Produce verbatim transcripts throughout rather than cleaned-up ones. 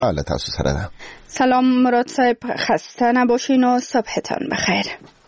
حالا تاسو سره ده. سلام مراد صاحب، خسته نباشین و صبحتان بخیر.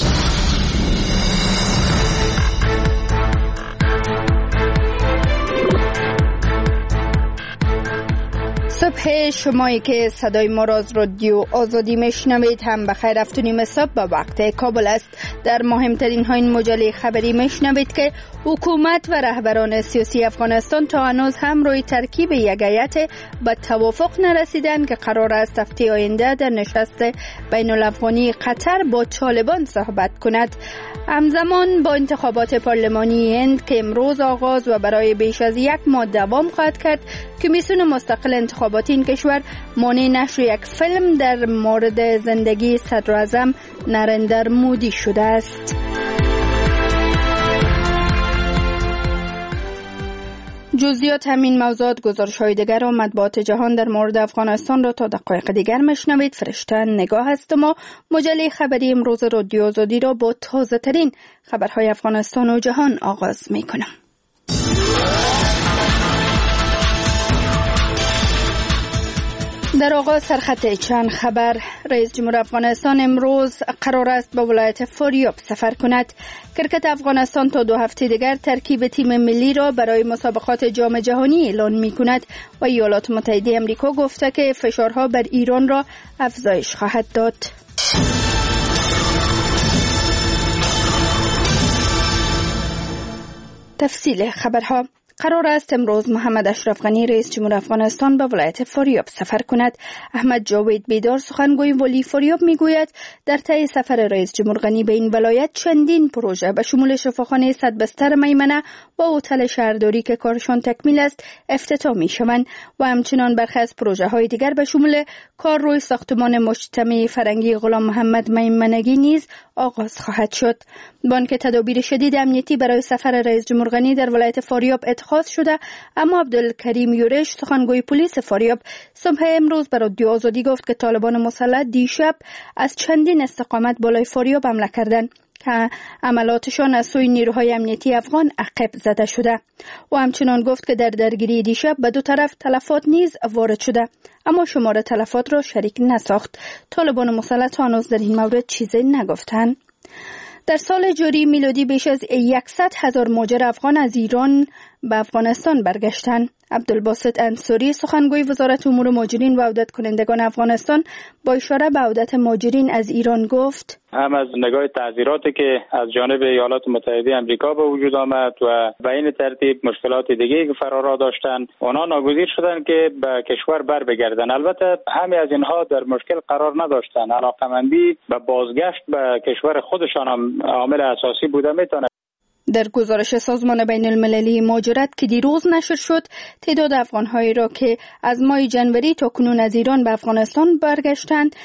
صبح شمایی که صدای ما را از رادیو آزادی میشنوید هم بخیر. هفتونیم صبح به وقت کابل است. در مهمترین ها این مجله خبری میشنوید که حکومت و رهبران سیاسی افغانستان تا هنوز هم روی ترکیب یک هیئت به توافق نرسیدند که قرار است هفته آینده در نشست بین الافغانی قطر با طالبان صحبت کند. همزمان با انتخابات پارلمانی هند که امروز آغاز و برای بیش از یک ماه دوام خواهد کرد، کمیسیون مستقل انتخابات این کشور مانع نشر یک فیلم در مورد زندگی صدراعظم نریندر مودی شده است. جزئیات همین موضوعات، گزارش‌های دیگر و مطبوعات جهان در مورد افغانستان را تا دقایق دیگر میشنوید. فرشته نگاه هستم و مجله خبری امروز رادیو آزادی را با تازه ترین خبرهای افغانستان و جهان آغاز میکنم. در آغاز سرخط چند خبر. رئیس جمهور افغانستان امروز قرار است به ولایت فاریاب سفر کند. کرکت افغانستان تا دو هفته دیگر ترکیب تیم ملی را برای مسابقات جام جهانی اعلان می کند و ایالات متحده آمریکا گفته که فشارها بر ایران را افزایش خواهد داد. تفصیل خبرها. قرار است امروز محمد اشرف غنی رئیس جمهور افغانستان به ولایت فاریاب سفر کند. احمد جاوید بیدار سخنگوی ولی فاریاب میگوید در طی سفر رئیس جمهور غنی به این ولایت چندین پروژه به شمول شفاخانه صد بستر میمنه و هتل شهرداری که کارشان تکمیل است افتتاح میشوند و همچنان برخی از پروژه های دیگر به شمول کار روی ساختمان مجتمع فرنگی غلام محمد میمنگی نیز آغاز خواهد شد. بانک تدابیر شدید امنیتی برای سفر رئیس جمهور غنی در ولایت فاریاب اتخاذ شده، اما عبدالکریم یورش سخنگوی پلیس فاریاب صبح امروز به رادیو آزادی گفت که طالبان مسلح دیشب از چندین استقامت بالای فاریاب حمله کردند که عملاتشان از سوی نیروهای امنیتی افغان عقب زده شده. و همچنان گفت که در درگیری دیشب به دو طرف تلفات نیز وارد شده، اما شمار تلفات را شریک نساخت. طالبان مسلح تا هنوز در این مورد چیزی نگفتند. در سال جاری میلادی بیش از صد هزار مهاجر افغان از ایران به افغانستان برگشتند. عبدالباسط انصاری سخنگوی وزارت امور مهاجرین و عودت کنندگان افغانستان با اشاره به عودت مهاجرین از ایران گفت: هم از نگاه تعذیراتی که از جانب ایالات متحده آمریکا به وجود آمد و به این ترتیب مشکلات دیگه که فرارا داشتن، اونا ناگزیر شدن که به کشور بر بگردن. البته همه از اینها در مشکل قرار نداشتن. علاقمندی به بازگشت به کشور خودشان هم عامل اساسی بوده میتونه. در گزارش سازمان بین المللی مهاجرت که دیروز نشر شد، تعداد افغان‌هایی را که از ماه جنوری تا کنون از ایران به افغانستان برگشتند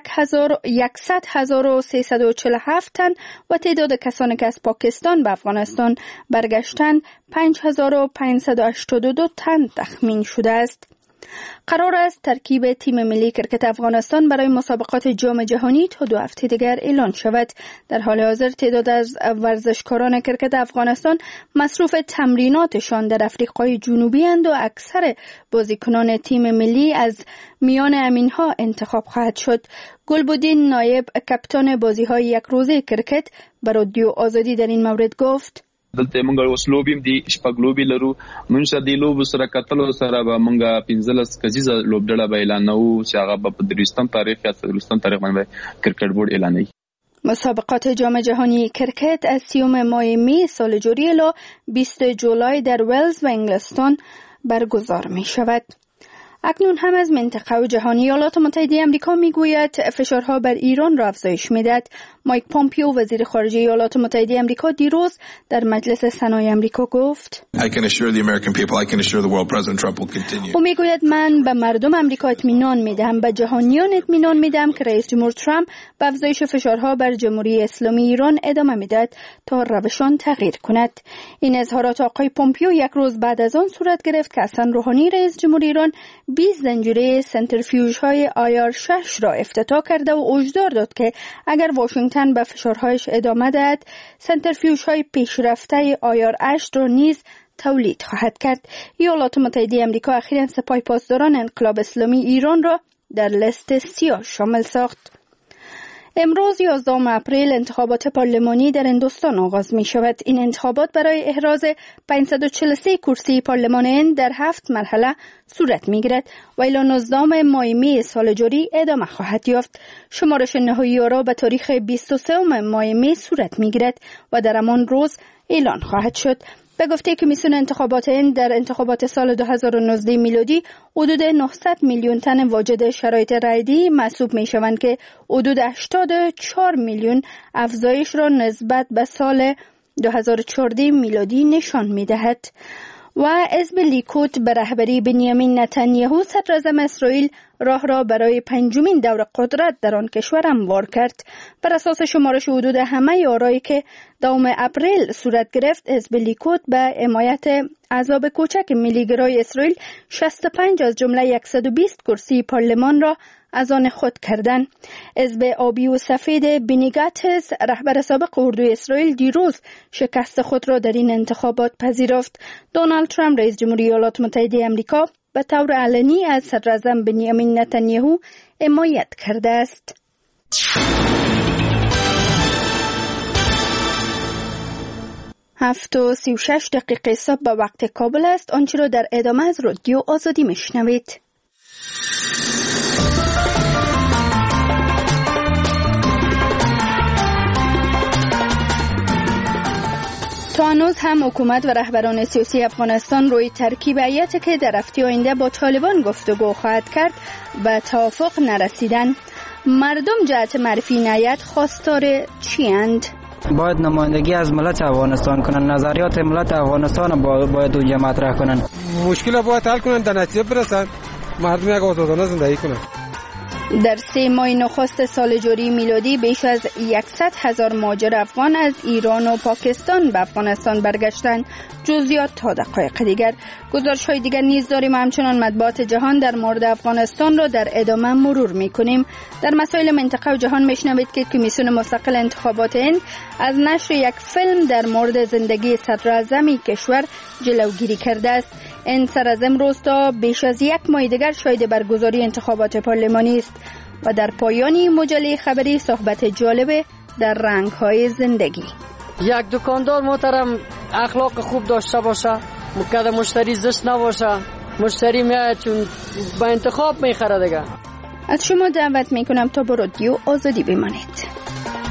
صد هزار و سیصد و چهل و هفت تن و تعداد کسانی که از پاکستان به افغانستان برگشتند پنج هزار و پانصد و هشتاد و دو تن تخمین شده است. قرار است ترکیب تیم ملی کرکت افغانستان برای مسابقات جام جهانی تا دو هفته دیگر اعلان شود. در حال حاضر تعداد از ورزشکاران کرکت افغانستان مصروف تمریناتشان در آفریقای جنوبی اند و اکثر بازیکنان تیم ملی از میان امینها انتخاب خواهد شد. گلبدین نایب کاپیتان بازی‌های یک روزه کرکت به رادیو آزادی در این مورد گفت: دلته مونږ اوس لوبیم دي شپږ لوبي لرو مونږ سره دی لوب سره کتل سره به مونږه پنځلس کزیزه لوبډله به اعلانو چې هغه په دریستان تاریخ یا دریستان تاریخ باندې کرکټ بورډ اعلانوي. مسابقات جام جهانی کرکت از سیوم ماه می سال جاری الی بیست جولای در ولز و انگلستان برگزار می شود. اکنون هم از منطقه و جهانی ایالات متحده آمریکا میگوید فشارها بر ایران را افزایش میدهد. مایک پامپیو وزیر خارجه ایالات متحده آمریکا دیروز در مجلس سنای آمریکا گفت: او میگوید من به مردم آمریکا اطمینان میدهم، به جهانیان اطمینان میدهم که رئیس جمهور ترامپ به افزایش فشارها بر جمهوری اسلامی ایران ادامه میدهد تا روشان تغییر کند. این اظهارات آقای پامپیو یک روز بعد از آن صورت گرفت که حسن روحانی رئیس جمهور ایران بیست زنجیره سنتریفیوژهای آیار شش را افتتاح کرده و هشدار داد که اگر واشنگتن به فشارهایش ادامه دهد، سنتریفیوژهای پیشرفته آیار هشت را نیز تولید خواهد کرد. ایالات متحده آمریکا اخیراً سپاه پاسداران انقلاب اسلامی ایران را در لیست سیاه شامل ساخت. امروز یازدهم اپریل انتخابات پارلمانی در هندوستان آغاز می شود. این انتخابات برای احراز پانصد و چهل و سه کرسی پارلمان هند در هفت مرحله صورت می گیرد و الی نوزدهم ماه می سال جاری ادامه خواهد یافت. شمارش نهایی آرا به تاریخ بیست و سوم ماه می صورت می گیرد و در همان روز اعلان خواهد شد. به گفته کمیسیون انتخابات هند در انتخابات سال دو هزار و نوزده میلادی حدود نهصد میلیون تن واجد شرایط رایدی محسوب می شوند که حدود هشتاد و چهار میلیون افزایش را نسبت به سال دو هزار و چهارده میلادی نشان می دهد. و حزب لیکود به رهبری بنیامین نتانیاهو صدراعظم اسرائیل راه را برای پنجمین دور قدرت در آن کشور هموار کرد. بر اساس شمارش حدود همه آرایی که دوم اپریل صورت گرفت، حزب لیکود به حمایت احزاب کوچک ملیگرای اسرائیل شصت و پنج از جمله صد و بیست کرسی پارلمان را از آن خود کردند. حزب آبی و سفید بنی گاتز رهبر سابق اردوی اسرائیل دیروز شکست خود را در این انتخابات پذیرفت. دونالد ترامپ رئیس جمهوری ایالات متحده آمریکا به طور علنی از صدراعظم بنیامین نتانیاهو حمایت کرده است. هفت و سی و شش دقیقه صبح به وقت کابل است. آنچه را در ادامه از رادیو آزادی میشنوید. تا هنوز هم حکومت و رهبران سیاسی افغانستان روی ترکیب هیئتی که در هفته آینده با طالبان گفتگو خواهد کرد به توافق نرسیدند. مردم جهت معرفی این هیئت خواستار چی‌اند؟ باید نمایندگی از ملت افغانستان کنن، نظریات ملت افغانستان باید اونجا مطرح کنن، مشکل باید حل کنن، در نتیجه برسن، مردم یک آزادانه زندگی کنن. در سه ماه نخست سال جاری میلادی بیش از صد هزار مهاجر افغان از ایران و پاکستان به افغانستان برگشتند. جزئیات تا دقایق دیگر. گزارش‌های دیگر نیز داریم. همچنان مطبوعات جهان در مورد افغانستان را در ادامه مرور می‌کنیم. در مسائل منطقه و جهان میشنوید که کمیسیون مستقل انتخابات هند از نشر یک فیلم در مورد زندگی صدراعظم کشور جلوگیری کرده است. این سر از امروز تا بیش از یک ماه دیگر شاهد برگزاری انتخابات پارلمانی است. و در پایانی مجله خبری صحبت جالب در رنگ‌های زندگی. یک دکاندار محترم اخلاق خوب داشته باشه، مقدم مشتری زشت نباشه، مشتری میاد چون با انتخاب میخره دیگه. از شما دعوت میکنم تا با رادیو آزادی بمانید.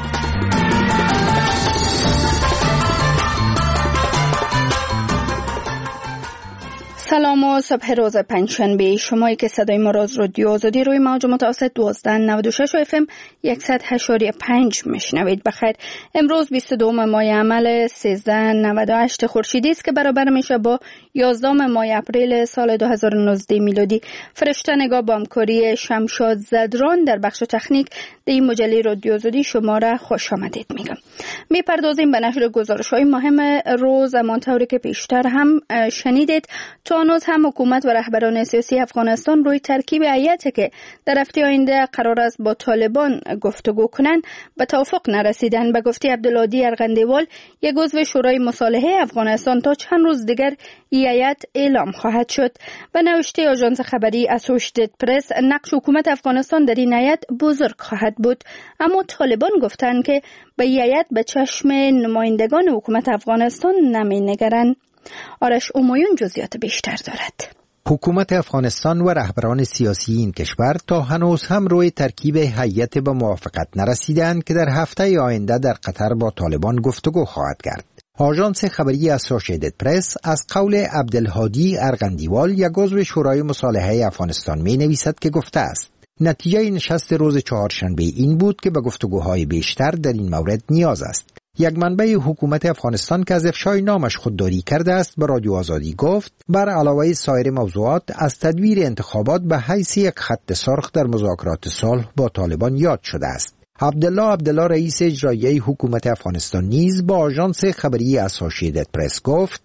سلام و صبح روز پنجشنبه. شمایی که صدای ما را از رادیو آزادی روی موج متوسط دوازده نود و شش و اف ام صد و هشت و پنج میشنوید. بخیر. امروز بیست و دوم ماه عمل سیزده نود و هشت خورشیدی است که برابر میشه با یازدهم ماه اپریل سال دو هزار و نوزده میلادی. فرشته نگاه با همکاری شمشاد زدران در بخش تکنیک در این مجله رادیو آزادی شما را خوش آمدید میگم. میپردازیم به نشر گزارش‌های مهم روز. همانطوری که پیشتر هم شنیدید، تا هنوز هم حکومت و رهبران سیاسی افغانستان روی ترکیب هیئتی که در هفته آینده قرار است با طالبان گفتگو کنند به توافق نرسیدند. به گفته عبدالهادی ارغندیوال، یک عضو شورای مصالحه افغانستان، تا چند روز دیگر این هیئت اعلام خواهد شد. و نوشته آژانس خبری اسوشییتد پرس، نقش حکومت افغانستان در این هیئت بزرگ خواهد بود. اما طالبان گفتند که به این هیئت به چشم نمایندگان حکومت افغانستان نمی‌نگرند. آرش اومایون جزئیات بیشتر دارد. حکومت افغانستان و رهبران سیاسی این کشور تا هنوز هم روی ترکیب هیئت به موافقت نرسیدند که در هفته آینده در قطر با طالبان گفتگو خواهد کرد. آژانس خبری اسوشییتد پرس از قول عبدالهادی ارغندیوال، یک عضو شورای مصالحه افغانستان، می نویسد که گفته است نتیجه نشست روز چهارشنبه این بود که به گفتگوهای بیشتر در این مورد نیاز است. یک منبع حکومت افغانستان که از افشای نامش خودداری کرده است به رادیو آزادی گفت بر علاوه سایر موضوعات از تدویر انتخابات به حیث یک خط سرخ در مذاکرات صلح با طالبان یاد شده است. عبدالله عبدالله رئیس اجرایی حکومت افغانستان نیز با آژانس خبری اسوشییتد پرس گفت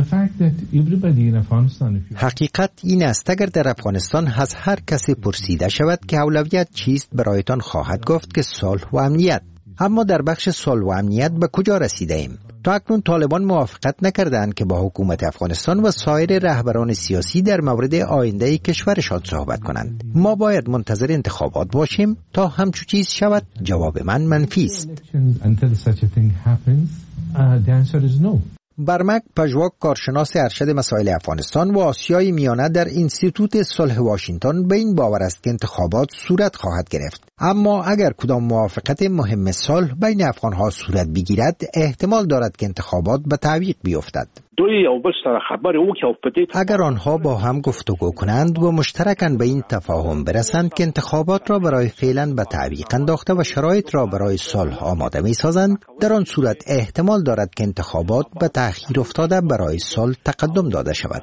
حقیقت این است اگر در افغانستان از هر کسی پرسیده شود که اولویت چیست، برایتان خواهد گفت که صلح و امنیت. اما در بخش صلح و امنیت به کجا رسیده ایم؟ تا اکنون طالبان موافقت نکردند که با حکومت افغانستان و سایر رهبران سیاسی در مورد آینده کشورشان صحبت کنند. ما باید منتظر انتخابات باشیم تا همچو چیز شود. جواب من منفی است. برمک پژواک، کارشناس ارشد مسائل افغانستان و آسیای میانه در انستیتوت صلح واشنگتن، به این باور است که انتخابات صورت خواهد گرفت. اما اگر کدام موافقت مهم صلح بین افغانها صورت بگیرد، احتمال دارد که انتخابات به تعویق بیفتد. اگر آنها با هم گفتگو کنند و مشترکاً به این تفاهم برسند که انتخابات را برای فعلاً به تعویق انداخته و شرایط را برای صلح آماده می سازند، در آن صورت احتمال دارد که انتخابات به تأخیر افتاده برای صلح تقدم داده شود.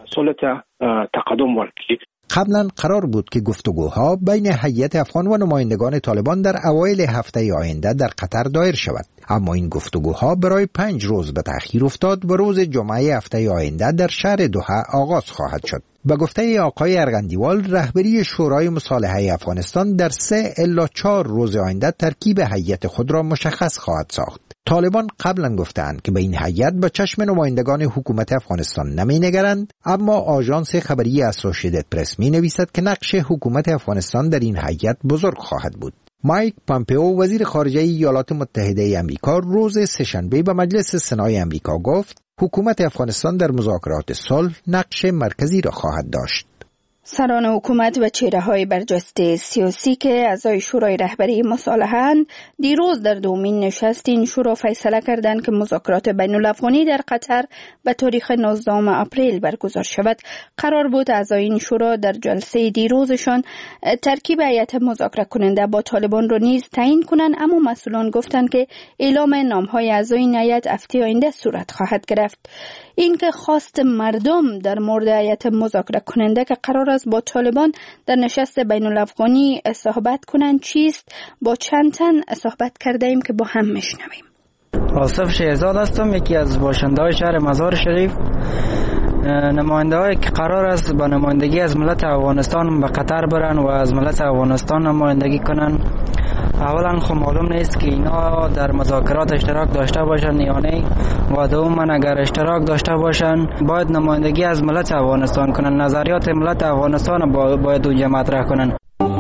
قبلا قرار بود که گفتگوها بین هیئت افغان و نمایندگان طالبان در اوایل هفته آینده در قطر دایر شود، اما این گفتگوها برای پنج روز به تأخیر افتاد و روز جمعه هفته آینده در شهر دوحه آغاز خواهد شد. به گفته آقای ارغندیوال، رهبری شورای مصالحه افغانستان در سه الی چهار روز آینده ترکیب هیئت خود را مشخص خواهد ساخت. طالبان قبلا گفتند که به این هیئت به چشم نمایندگان حکومت افغانستان نمی نگرند، اما آژانس خبری اسوسییتد پرس می نویسد که نقش حکومت افغانستان در این هیئت بزرگ خواهد بود. مایک پامپئو، وزیر خارجه ایالات متحده آمریکا، روز سه‌شنبه به مجلس سنای آمریکا گفت حکومت افغانستان در مذاکرات صلح نقش مرکزی را خواهد داشت. سران حکومت و چهره‌های برجسته سیاسی که اعضای شورای رهبری مصالحه‌اند، دیروز در دومین نشست این شورا فیصله کردند که مذاکرات بین الافغانی در قطر به تاریخ نوزدهم اپریل برگزار شود. قرار بود اعضای این شورا در جلسه دیروزشان ترکیب هیئت مذاکره کننده با طالبان را نیز تعیین کنند، اما مسئولان گفتند که اعلام نام‌های اعضای این هیئت هفته آینده صورت خواهد گرفت. این که خواست مردم در مورد هیئت مذاکره کننده که قرار است با طالبان در نشست بین الافغانی صحبت کنند چیست؟ با چند تن صحبت کرده ایم که با هم میشنویم. آصف شهزاد هستم، یکی از باشنده‌های شهر مزار شریف. نماینده‌هایی که قرار است با نمایندگی از ملت افغانستان به قطر برن و از ملت افغانستان نمایندگی کنن، اولا خب معلوم نیست که اینا در مذاکرات اشتراک داشته باشن یا نه، و دوما اگر اشتراک داشته باشن باید نمایندگی از ملت افغانستان کنن، نظریات ملت افغانستان باید اونجا مطرح کنن.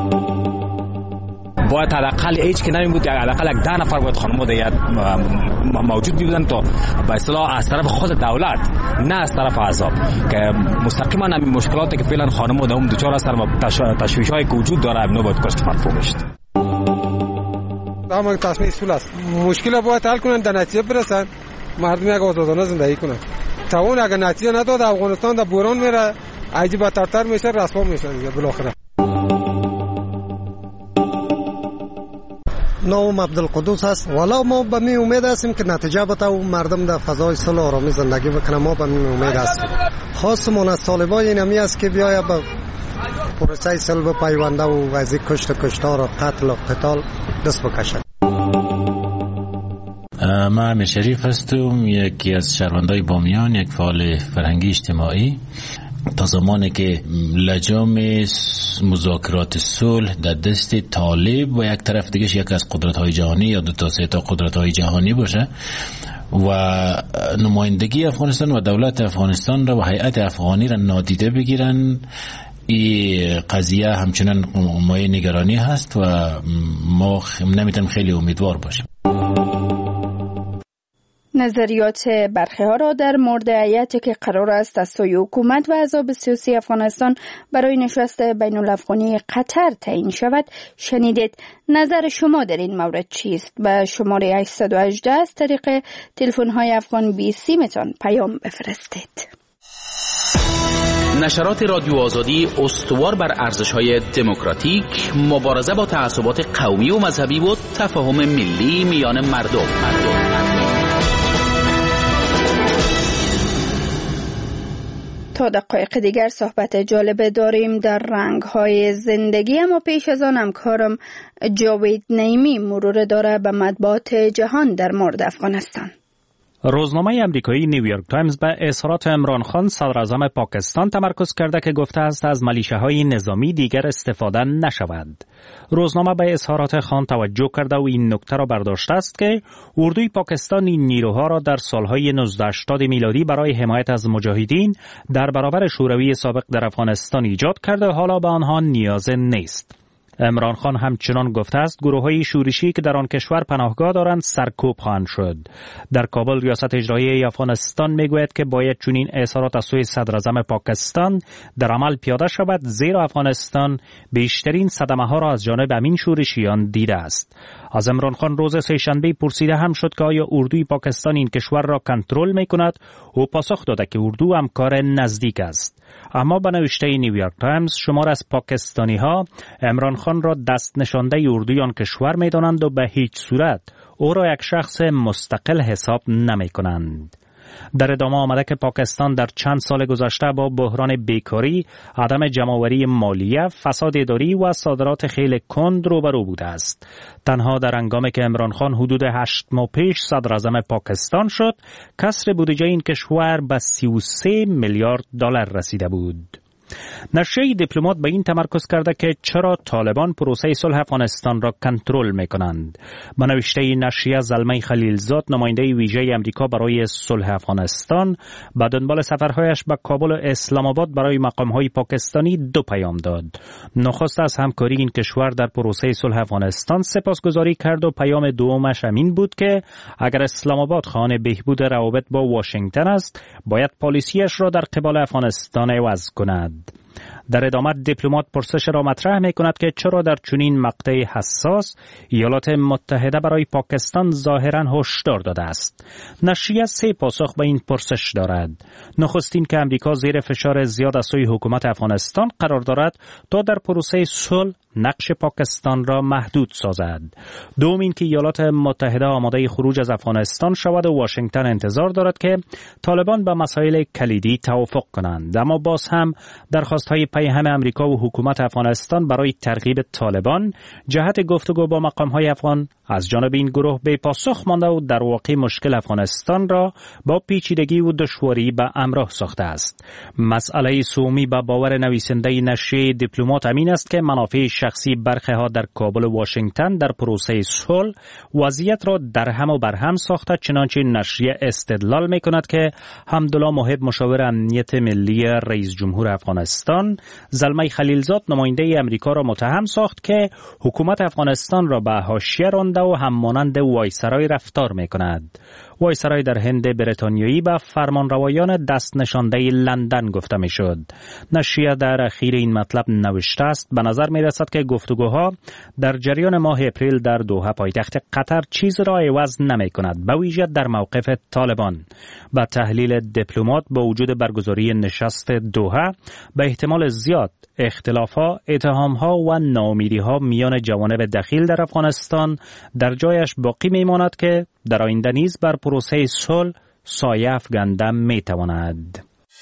باید حداقل هیچ که نمی بود، حداقل یک ده نفر باید خانم دیگر موجود بودن تا به اصطلاح از طرف خود دولت، نه از طرف احزاب، که مستقیما همین مشکلاتی که فعلا خانم و دوم دوچار هستن و تشویش‌هایی که وجود داره اینا باید کشف مفهوم بشه. تمام تصمیم اصول است. مشکل باید حل کنن، در نتیجه برسن، مردم یک آزادانه زندگی کنن. تا اون اگر نتیجه نداد افغانستان در بحران میره، عجیب ترتر میشه، رسوا میشه دیگه بالاخره. نام عبدالقدوس است. والا ما به می امید هستیم که نتیجه بده و مردم در فضای صلح و آرامی زندگی بکنه. ما به می امید هستیم. خواستمون از طالبان این همی است که بیاید به پروسه صلح پیونده و از کشت و کشتار و قتل و قتال دست بکشه. من امیر شریف هستم، یکی از شهروندای بامیان، یک فعال فرهنگی اجتماعی. تا زمانی که لجام مذاکرات صلح در دست طالب و یک طرف دیگه یک از قدرت‌های جهانی یا دو تا سه تا قدرت‌های جهانی باشه و نمایندگی افغانستان و دولت افغانستان را و هیئت افغانی را نادیده بگیرن، این قضیه همچنان مایه نگرانی هست و ما نمیتونیم خیلی امیدوار باشیم. نظریات برخی ها را در مورد هیئتی که قرار است از سوی حکومت و احزاب سیاسی افغانستان برای نشست بین الافغانی قطر تعیین شود شنیدید. نظر شما در این مورد چیست؟ به شماره هشتصد و هجده از طریق تلفن های افغان بیست میتون پیام بفرستید. نشرات رادیو آزادی استوار بر ارزش‌های دموکراتیک، مبارزه با تعصبات قومی و مذهبی و تفاهم ملی میان مردم. مردم. تا دقایق دیگر صحبت جالب داریم در رنگ‌های زندگی، اما پیش از آن همکارم جاوید نعیمی مرور داره به مطبوعات جهان در مورد افغانستان. روزنامه امریکایی نیویورک تایمز به اظهارات عمران خان صدر اعظم پاکستان تمرکز کرده که گفته است از ملیشه‌های نظامی دیگر استفاده نشود. روزنامه به اظهارات خان توجه کرده و این نکته را برداشته است که اردوی پاکستان این نیروها را در سالهای نوزده هشتاد میلادی برای حمایت از مجاهدین در برابر شوروی سابق در افغانستان ایجاد کرده و حالا به آنها نیاز نیست. عمران خان همچنان گفته است گروه‌های شورشی که در آن کشور پناهگاه دارند سرکوب خواهند شد. در کابل ریاست اجرایی افغانستان میگوید که باید چنین اظهارات از سوی صدر اعظم پاکستان در عمل پیاده شود، زیرا افغانستان بیشترین صدمه ها را از جانب همین شورشیان دیده است. از عمران خان روز سه‌شنبه پرسیده هم شد که آیا اردوی پاکستان این کشور را کنترل میکند؟ او پاسخ داده که اردو همکار نزدیک است. اما به نوشته نیویورک تایمز شمار از پاکستانی ها عمران خان را دست نشانده اردوی آن کشور می دانند و به هیچ صورت او را یک شخص مستقل حساب نمی کنند. در ادامه آمده که پاکستان در چند سال گذشته با بحران بیکاری، عدم جمع‌آوری مالیه، فساد اداری و صادرات خیلی کند روبرو بوده است. تنها در هنگامی که عمران خان حدود هشت ماه پیش صدر اعظم پاکستان شد، کسر بودجه این کشور به سی و سه میلیارد دلار رسیده بود. نشریه دیپلمات به این تمرکز کرده که چرا طالبان پروسه صلح افغانستان را کنترل می‌کنند. به نوشته نشریه زلمه خلیلزاد نماینده ویژه امریکا برای صلح افغانستان به دنبال سفرهایش به کابل و اسلام آباد برای مقام‌های پاکستانی دو پیام داد. نخست از همکاری این کشور در پروسه صلح افغانستان سپاسگزاری کرد و پیام دومش همین بود که اگر اسلام آباد خواهان بهبود روابط با واشنگتن است، باید پالیسیش را در قبال افغانستان عوض کند. در ادامه دیپلمات پرسش را مطرح می کند که چرا در چنین مقطع حساس ایالات متحده برای پاکستان ظاهراً هشدار داده است. نشریه سه پاسخ به این پرسش دارد. نخستین که امریکا زیر فشار زیاد از سوی حکومت افغانستان قرار دارد تا در پروسه صلح نقش پاکستان را محدود سازد. دوم این که ایالات متحده آماده خروج از افغانستان شود و واشنگتن انتظار دارد که طالبان به مسائل کلیدی توافق کنند. اما باز هم درخواست‌های پیهم امریکا و حکومت افغانستان برای ترغیب طالبان جهت گفتگو با مقام‌های افغان از جانب این گروه به پاسخ مانده و در واقع مشکل افغانستان را با پیچیدگی و دشواری به همراه ساخته است. مسئله سومی به باور نویسنده نشریه دیپلمات امین است که منافع شخصی برخی ها در کابل و واشنگتن در پروسه صلح وضعیت را در هم و بر هم ساخته، چنانچه نشریه استدلال می کند که حمدالله محب مشاور امنیت ملی رئیس جمهور افغانستان زلمه خلیلزاد نماینده امریکا را متهم ساخت که حکومت افغانستان را به حاشیه رانده و همانند وایسرای رفتار می کند. وایسرای در هند بریتانیایی به فرمانروایان دست نشانده لندن گفته می شد. نشریه در اخیر این مطلب نوشته است به نظر می رسد که گفتگوها در جریان ماه اپریل در دوحه پایتخت قطر چیز را عوض نمی کند، به ویژه در موقف طالبان. با تحلیل دیپلمات با وجود برگزاری نشست دوحه به احتمال زیاد اختلافها، اتهامها و ناامیدیها میان جوانب دخیل در افغانستان در جایش باقی میماند که در آینده نیز بر پروسه صلح سایه افکنده میتواند.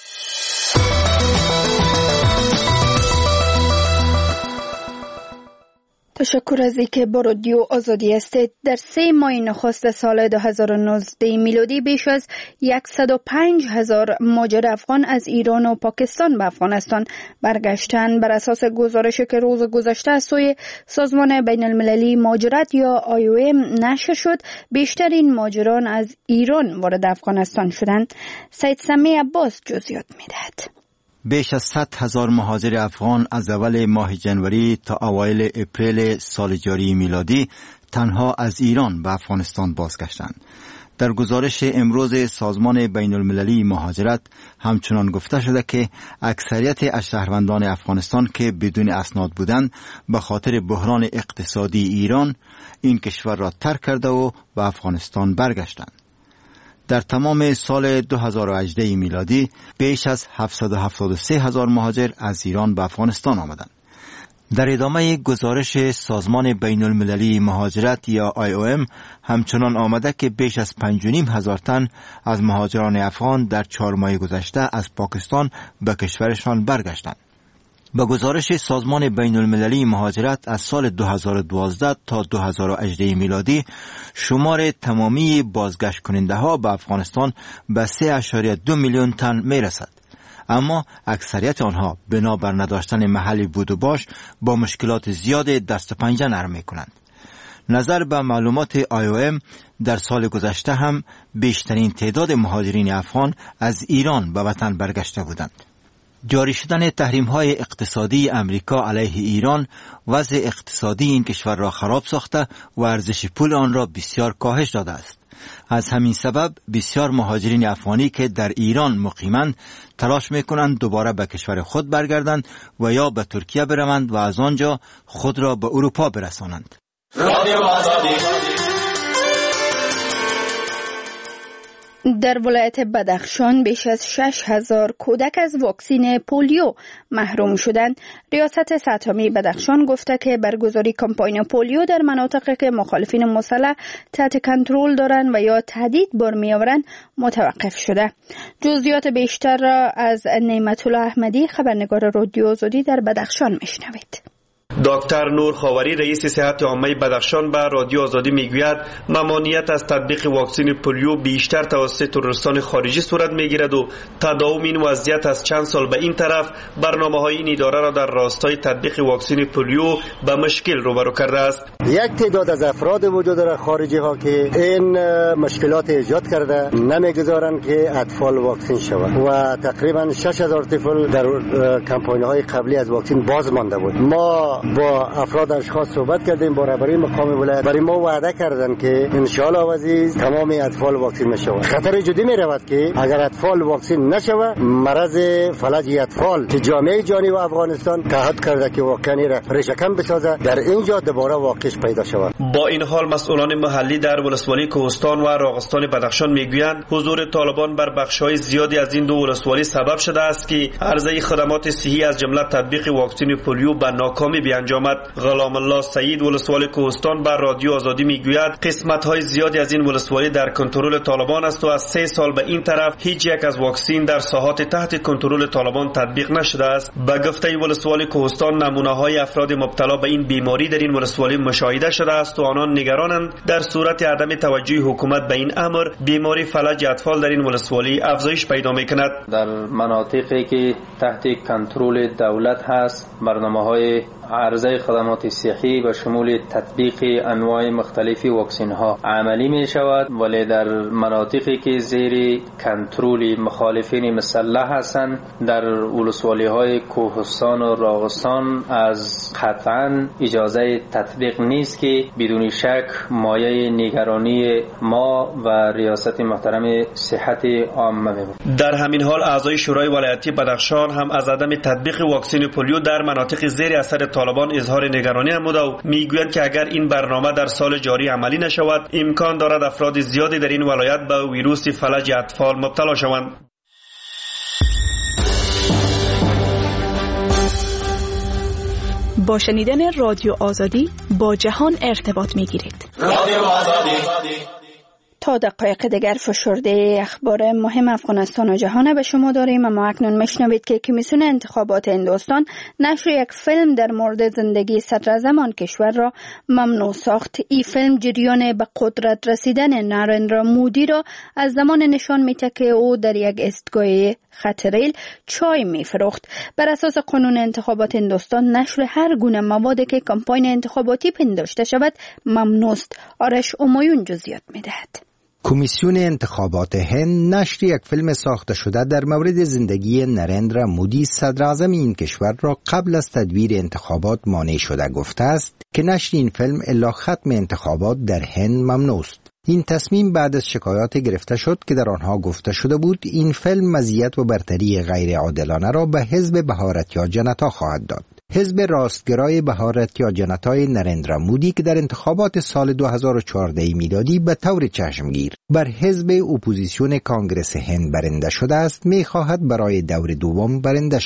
تشکر از اینکه با رادیو آزادی هستید. در سه ماه نخست سال دو هزار و نوزده میلادی بیش از صد و پنج هزار مهاجر افغان از ایران و پاکستان به افغانستان برگشتند. بر اساس گزارشی که روز گذشته از سوی سازمان بین المللی مهاجرت یا آی او ام نشر شد، بیشترین مهاجران از ایران وارد افغانستان شدند. سید سمی عباس جزئیات می‌دهد. بیش از صد هزار مهاجر افغان از اول ماه جنوری تا اوایل اپریل سال جاری میلادی تنها از ایران به افغانستان بازگشتند. در گزارش امروز سازمان بین المللی مهاجرت همچنان گفته شده که اکثریت از شهروندان افغانستان که بدون اسناد بودند به خاطر بحران اقتصادی ایران این کشور را ترک کرده و به افغانستان برگشتند. در تمام سال دو هزار و هجده میلادی بیش از هفتصد و هفتاد و سه هزار مهاجر از ایران به افغانستان آمدند. در ادامه گزارش سازمان بین المللی مهاجرت یا آی او ام همچنان آمده که بیش از پنج و نیم هزار تن از مهاجران افغان در چهار ماه گذشته از پاکستان به کشورشان برگشتند. به گزارش سازمان بین المللی مهاجرت از سال دو هزار و دوازده تا دو هزار و هجده میلادی شمار تمامی بازگشت کننده ها به افغانستان به سه اشاریه دو میلیون تن می رسد. اما اکثریت آنها بنا بر نداشتن محلی بود و باش با مشکلات زیاد دست و پنجه نرم می کنند. نظر به معلومات آی او ام در سال گذشته هم بیشترین تعداد مهاجرین افغان از ایران به وطن برگشته بودند. جاری شدن تحریم‌های اقتصادی امریکا علیه ایران وضع اقتصادی این کشور را خراب ساخته و ارزش پول آن را بسیار کاهش داده است. از همین سبب بسیار مهاجرین افغانی که در ایران مقیمند تلاش می‌کنند دوباره به کشور خود برگردند و یا به ترکیه بروند و از آنجا خود را به اروپا برسانند. در ولایت بدخشان بیش از شش هزار کودک از واکسین پولیو محروم شدند. ریاست سطحی بدخشان گفته که برگزاری کمپاین پولیو در مناطقی که مخالفین مسلح تحت کنترل دارند و یا تهدید برمی‌آورند متوقف شده. جزئیات بیشتر را از نعمت الله احمدی خبرنگار رادیو آزادی در بدخشان میشنوید. دکتر نور خاوری رئیس صحت عامه بدخشان به رادیو آزادی میگوید ممانعت از تطبیق واکسن پولیو بیشتر توسط تروریستان خارجی صورت میگیرد و تداوم این وضعیت از چند سال به این طرف برنامه‌های این اداره را در راستای تطبیق واکسن پولیو به مشکل روبرو کرده است. یک تعداد از افراد وجود داره خارجی ها که این مشکلات ایجاد کرده نمیگذارند که اطفال واکسن شوند و تقریبا شش هزار طفل در کمپاین های قبلی از واکسن باز مانده بود. ما با افراد اشخاص صحبت کردیم، با رهبری مقام ولایت برای ما وعده کردند که ان شاء الله عزیز تمام اطفال واکسن میشوند. خطر جدی می رود که اگر اطفال واکسن نشود مرض فلج اطفال که جامعه جهانی و افغانستان تعهد کرده که واکسن را ریشه‌کن بسازد در اینجا دوباره واقعش پیدا شود. با این حال مسئولان محلی در ولسوالی کوهستان و راغستان بدخشان میگویند حضور طالبان بر بخش‌های زیادی از این دو ولسوالی سبب شده است که عرضه خدمات صحی از جمله تطبیق واکسن پولیو به ناکامی بیانجامد. غلام الله سعید ولسوالی کوهستان بر رادیو آزادی میگوید قسمت‌های زیادی از این ولسوالی در کنترل طالبان است و از سه سال به این طرف هیچ یک از واکسن در ساحات تحت کنترل طالبان تطبیق نشده است. به گفته ولسوالی کوهستان نمونه‌های افراد مبتلا به این بیماری در این ولسوالی مشاهده شده است و آنان نگرانند در صورت عدم توجه حکومت به این امر بیماری فلج اطفال در این ولسوالی افزایش پیدا می‌کند. در مناطقی که تحت کنترل دولت هست برنامه‌های عرضه خدمات صحی به شمول تطبیق انواع مختلفی واکسن ها عملی می شود، ولی در مناطقی که زیر کنترل مخالفین مسلح هستند در ولسوالی های کوهستان و راغستان از قطعا اجازه تطبیق نیست که بدون شک مایه نگرانی ما و ریاست محترم صحت عامه می بود. در همین حال اعضای شورای ولایتی بدخشان هم از عدم تطبیق واکسن پولیو در مناطق زیر اثر طالبان اظهار نگرانی نموده و میگویند که اگر این برنامه در سال جاری عملی نشود امکان دارد افراد زیادی در این ولایت به ویروس فلج اطفال مبتلا شوند. با شنیدن رادیو آزادی با جهان ارتباط میگیرید. رادیو آزادی. تا دقایق دیگر فشرده اخبار مهم افغانستان و جهان به شما داریم. اما اکنون میشنوید که کمیسیون انتخابات هندوستان نشر یک فیلم در مورد زندگی صدراعظم آن کشور را ممنوع ساخت. این فیلم جریان به قدرت رسیدن نارندرا مودی را از زمان نشان میده که او در یک ایستگاه خطریل چای میفروخت. بر اساس قانون انتخابات هندوستان نشر هر گونه موادی که کمپاین انتخاباتی پنداشته شود ممنوع است. آرش امایون جزئیات میدهد. کمیسیون انتخابات هند نشر یک فیلم ساخته شده در مورد زندگی نریندرا مودی صدراعظم این کشور را قبل از تدبیر انتخابات مانع شده گفته است که نشر این فیلم الا ختم انتخابات در هند ممنوع است. این تصمیم بعد از شکایات گرفته شد که در آنها گفته شده بود این فیلم مزیت و برتری غیر عادلانه را به حزب بهارتیا جنتا خواهد داد. حزب راستگرای بهارتیا جنتای نریندرا مودی که در انتخابات سال دو هزار و چهارده میلادی به طور چشمگیر بر حزب اپوزیسیون کانگرس هند برنده شده است، می خواهد برای دور دوم برنده شود.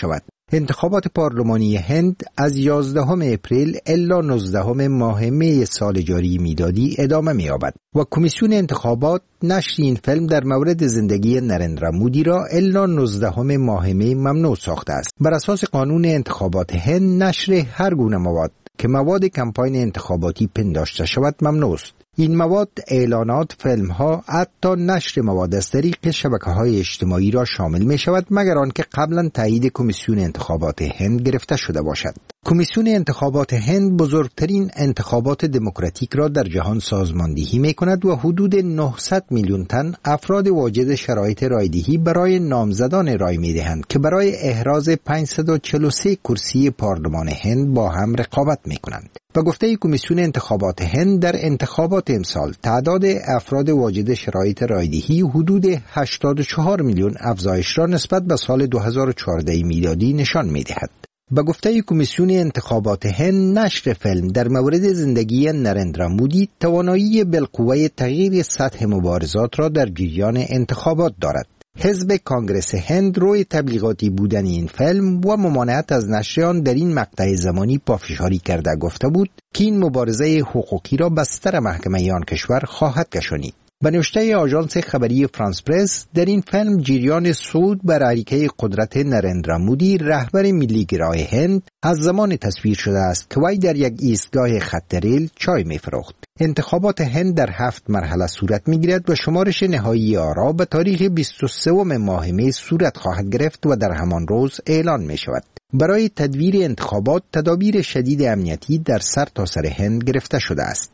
انتخابات پارلمانی هند از یازدهم اپریل الی نوزدهم ماه می سال جاری میلادی ادامه می‌یابد و کمیسیون انتخابات نشر این فیلم در مورد زندگی نریندرا مودی را الی نوزدهم ماه می ممنوع ساخته است. بر اساس قانون انتخابات هند نشر هر گونه مواد که مواد کمپاین انتخاباتی پنداشته شود ممنوع است. این مواد، اعلانات، فیلم ها، حتی نشر مواد از طریق شبکه های اجتماعی را شامل می شود مگر آنکه قبلا تایید کمیسیون انتخابات هند گرفته شده باشد. کمیسیون انتخابات هند بزرگترین انتخابات دموکراتیک را در جهان سازماندهی می کند و حدود نهصد میلیون تن افراد واجد شرایط رایدهی برای نامزدان رای می دهند که برای احراز پانصد و چهل و سه کرسی پارلمان هند با هم رقابت می کنند. و گفته کمیسیون انتخابات هند در انتخابات امسال تعداد افراد واجد شرایط رایدهی حدود هشتاد و چهار میلیون افزایش را نسبت به سال دو هزار و چهارده میلادی نشان می دهد. به گفته کمیسیون انتخابات هند نشر فیلم در مورد زندگی نریندرا مودی توانایی بالقوه تغییر سطح مبارزات را در جریان انتخابات دارد. حزب کانگرس هند روی تبلیغاتی بودن این فیلم و ممانعت از نشر آن در این مقطع زمانی پافشاری کرده گفته بود که این مبارزه حقوقی را بستر محکمه آن کشور خواهد کشانید. به نوشته آژانس خبری فرانس پرس، در این فیلم جریان صعود بر عریکه قدرت نریندرا مودی رهبر ملی گرای هند از زمان تصویر شده است که وی در یک ایستگاه خط ریل چای می‌فروخت. انتخابات هند در هفت مرحله صورت می‌گیرد و شمارش نهایی آرا به تاریخ بیست و سوم ماه می صورت خواهد گرفت و در همان روز اعلان می‌شود. برای تدویر انتخابات تدابیر شدید امنیتی در سر تا سر هند گرفته شده است.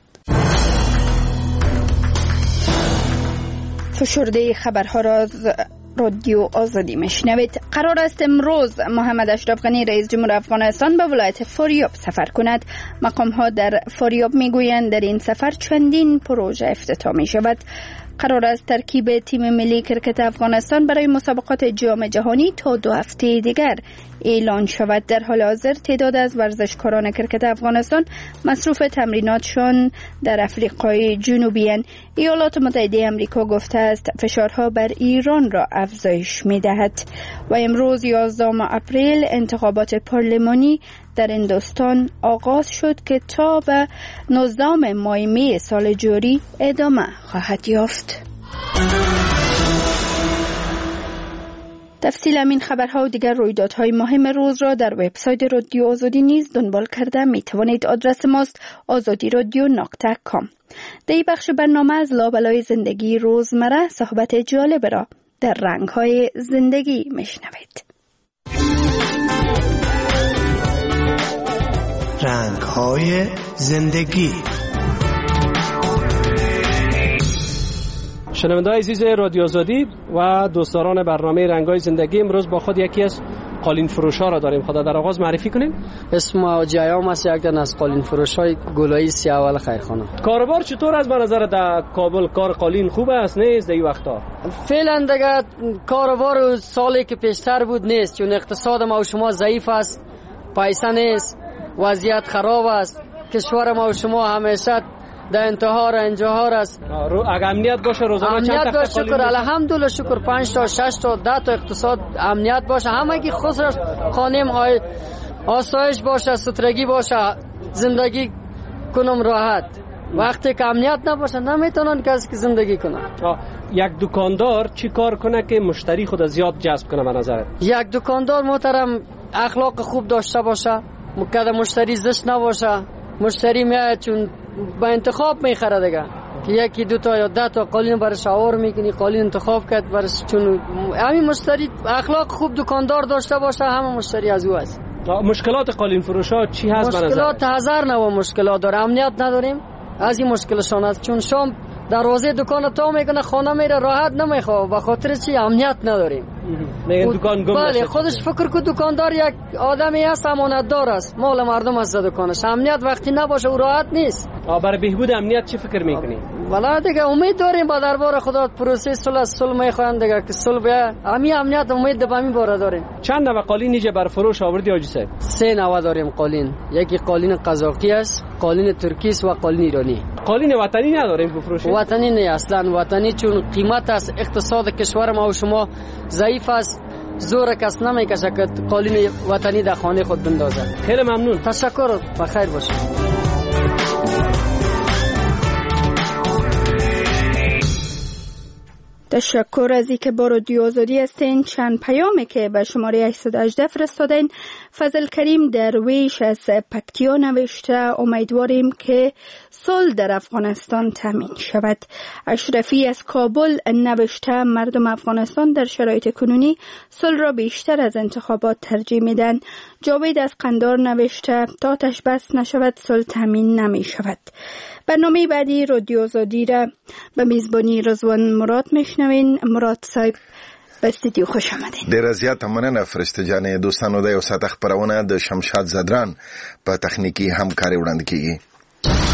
فشرده خبرها را از رادیو آزادی میشنوید. قرار است امروز محمد اشرف غنی رئیس جمهور افغانستان به ولایت فاریاب سفر کند. مقام ها در فاریاب میگویند در این سفر چندین پروژه افتتاح می شود. قرار است ترکیب تیم ملی کرکت افغانستان برای مسابقات جام جهانی تا دو هفته دیگر اعلان شود. در حال حاضر تعداد از ورزشکاران کرکت افغانستان مصروف تمریناتشان در افریقای جنوبی اند. ایالات متحده آمریکا گفته است فشارها بر ایران را افزایش می دهد. و امروز یازدهم اپریل انتخابات پارلمانی در هندوستان آغاز شد که تا به نوزدهم ماه می سال جاری ادامه خواهد یافت. تفصیل همین خبرها و دیگر رویدادهای مهم روز را در وبسایت رادیو آزادی نیز دنبال کرده می توانید. آدرس ماست آزادی رادیو نقطه کام. در این بخش برنامه از لابلای زندگی روزمره صحبت جالب را در رنگ‌های زندگی میشنوید. رنگ‌های زندگی. شنونده‌های عزیز رادیو آزادی و دوستداران برنامه رنگ‌های زندگی، امروز با خود یکی از قالین فروش‌ها را داریم. خدا در آغاز معرفی کنیم. اسم جیام است، یک دن از قالین فروش‌های گلایی سیاول خیرخانه. کاروبار چطور از به نظر در کابل؟ کار قالین خوب است نیست در این وقتا؟ فعلا دیگه کاروبار سالی که پیشتر بود نیست، چون اقتصاد ما و شما ضعیف است، پیسه نیست، وضعیت خراب است، کشور ما و شما همیشه در انتحار انجحار است. اگه امنیت باشه روزانه چند امنیت باشه شکر الحمدلله شکر پنج تا شش تا ده تا اقتصاد امنیت باشه، همگی خسرش خانم آی آسایش باشه، سترگی باشه، زندگی کنم راحت. وقتی که امنیت نباشه نمیتونن کسی که زندگی کنه. یک دکاندار چی کار کنه که مشتری خود زیاد جذب کنه به نظرت؟ یک دکاندار محترم اخلاق خوب داشته باشه، مقدم مشتری زشت نباشه. مشتری میاد چون با انتخاب میخره دیگه، که یکی دو تا یا ده تا قالین برش آور میکنی، قالین انتخاب کرد برش. چون همین مشتری اخلاق خوب دکاندار داشته باشه همه مشتری از او است. مشکلات قالین فروشا چی هست؟ مشکلات هزار نوع مشکلات داره. امنیت نداریم، از این مشکلشون است. چون شام دروازه دکان تا میکنه خانه میره راحت نمیخواه، به خاطر چی؟ امنیت نداریم. میگن دکان گم نشه. بله خودش فکر که دکاندار یک آدمی است، امانتدار است، مال مردم است دکانش. امنیت وقتی نباشه او راحت نیست. برای بهبود امنیت چی فکر میکنی؟ والا دیگه امید داریم با دربار خدا پروسه صلح صلح میخوان دیگه که صلح بیا. همین امنیت امید به همین باره داریم. چند نوع قالین اینجا بر فروش آوردی حاجی صاحب؟ سه نوع داریم قالین. یکی قالین قزاقی است، قالین ترکی است و قالین ایرانی. قالین وطنی نداریم بفروشیم؟ وطنی نه اصلا. وطنی چون قیمت است، اقتصاد کشور ما و شما ضعیف است، زور کس نمیکشه که قالین وطنی در خانه خود بندازه. خیلی ممنون. تشکر، بخیر باشه. تشکر از اینکه با رادیو آزادی هستین. چند پیامی که به شماره هشتصد و هجده فرستادین. فضل کریم درویش از پکتیا نوشته امیدواریم که صلح در افغانستان تامین شود. اشرفی از کابل نوشته مردم افغانستان در شرایط کنونی صلح را بیشتر از انتخابات ترجیح میدن. جاوید از قندار نوشته تا آتش بس نشود صلح تامین نمی شود. برنامه بعدی رادیو آزادی را به میزبانی رضوان مراد میشنوین. مراد صاحب به استودیو خوش آمدین. ډیره زیاته مننه فرشته جانې. دوستانو د یو ساعت خبرونه د شمشاد زدران په تخنیکی همکاري وړاندې کیږي.